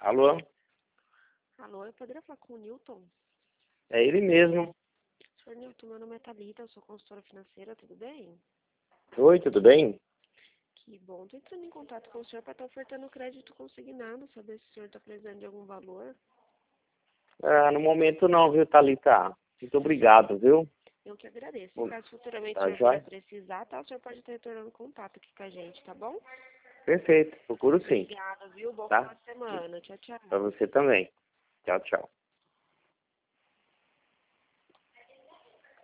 Alô? Alô, eu poderia falar com o Newton? É ele mesmo. Senhor Newton, meu nome é Thalita, eu sou consultora financeira, tudo bem? Oi, tudo bem? Que bom, tô entrando em contato com o senhor para estar ofertando crédito consignado, saber se o senhor está precisando de algum valor. No momento não, viu, Thalita? Muito obrigado, viu? Eu que agradeço. Caso futuramente o Tá senhor venha joia? a precisar, tá? O senhor pode estar retornando contato aqui com a gente, tá bom? Perfeito, procuro sim, Obrigada, viu? Bom final tá? de semana. Tchau, tchau. Pra você também. Tchau, tchau.